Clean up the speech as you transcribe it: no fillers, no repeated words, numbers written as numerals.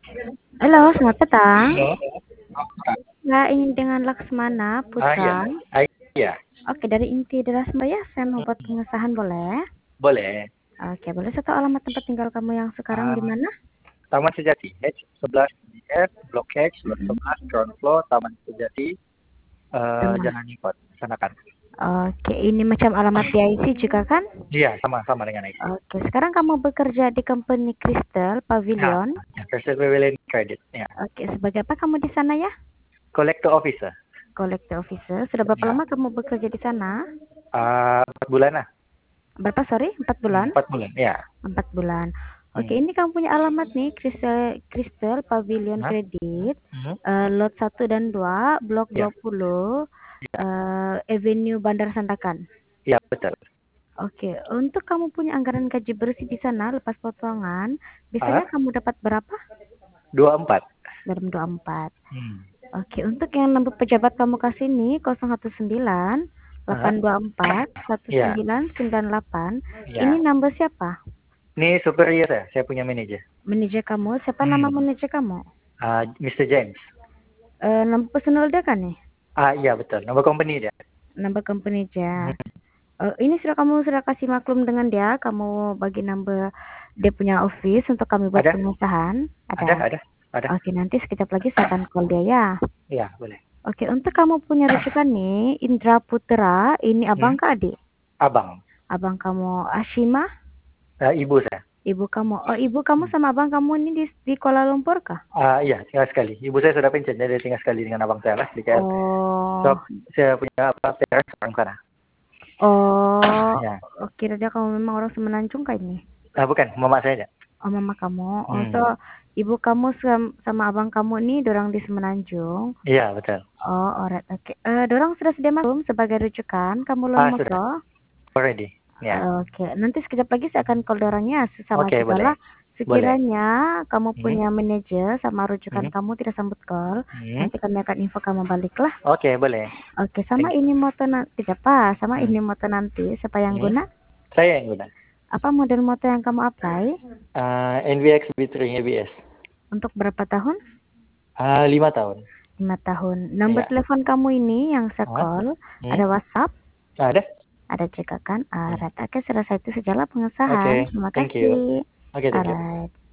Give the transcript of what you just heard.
Halo, selamat petang. Halo. Ya, ingin dengan Laksmana Iya. Putra. Iya, Oke, dari Inti Deras ya, saya mau buat pengesahan boleh? boleh. Oke, boleh satu alamat tempat tinggal kamu yang sekarang di Ah, mana? Taman Sejati, H11 DF, Blok H, Lot 11, ground floor, Taman Sejati, Teman. Jalan Ikot, Sanakan. Oke, ini macam alamat PIC juga kan? Iya, sama dengan itu. Oke, sekarang kamu bekerja di company Crystal Ya, Pavilion. Crystal Pavilion Credit. Ya, Oke, sebagai apa kamu di sana ya? Collector Officer. Collector Officer. Sudah berapa Ya, lama kamu bekerja di sana? 4 bulan lah. Berapa, sorry? 4 bulan? 4 bulan, ya. 4 bulan. Oke, Hmm. ini kamu punya alamat nih, Crystal Pavilion Hah? Credit, Hmm. lot 1 dan 2, blok Ya, 20, ya, Avenue Bandar Sandakan. ya, betul. Oke, untuk kamu punya anggaran gaji bersih di sana lepas potongan, biasanya Ah, kamu dapat berapa? 24. Dalam 24. Hmm. Oke, untuk yang nomor pejabat kamu kasih nih 019 Ah, 824 ya, 1998. Ini ya. number siapa? Ini superior saya punya manajer. Manajer kamu? Siapa nama Hmm. manajer kamu? Mr. James. Nama personal dia kan nih? Iya betul. Nama company dia. Number company Hmm. aja. Ini kamu sudah kasih maklum dengan dia, kamu bagi number dia punya office untuk kami buat Ada, pengesahan. ada, Ada. ada, ada. Oke, nanti sekejap lagi saya akan call dia ya. Iya boleh. Oke, untuk kamu punya rujukan nih, Indra Putra, ini abang Hmm. ke adik? Abang. Abang kamu Ashima, Ibu saya. ibu kamu. Oh, ibu kamu Hmm. sama abang kamu ini di Kuala Lumpur kah? Iya tinggal sekali. Ibu saya sudah pensiun, jadi tinggal sekali dengan abang saya lah di KL. So, Oh, saya punya parents orang sana. oh, Ya. kira dia kamu memang orang Semenanjung kah ini? Bukan, mama saya aja. Oh, mama kamu. Oh, so Hmm. ibu kamu sama abang kamu nih dorang di Semenanjung. Iya betul. Oh, alright, oke. Dorang sudah sedia maklum sebagai rujukan. Kamu lombok Sudah. loh. Already. Ya. Oke, nanti sekejap lagi saya akan call dorangnya. Sama Oke juga boleh. lah. Boleh. Sekiranya kamu Hmm. punya manajer sama rujukan Hmm. kamu tidak sambut call, Hmm. nanti kami akan info kamu balik lah. Oke boleh. Oke, sama Thank you. ini motor nanti apa? Sama Hmm. ini motor nanti. Siapa yang Hmm. guna? Saya yang guna. Apa model motor yang kamu apply? NVX B3 ABS. Untuk berapa tahun? 5 tahun. 5 tahun. Nomor Ya. telepon kamu ini yang saya Ah, call, hmm. ada WhatsApp? Ada? Ada juga kan? Hmm. Alright, oke, selesai itu sajalah Oke, pengesahan. Terima thank you. kasih. Oke, thank you. Alright.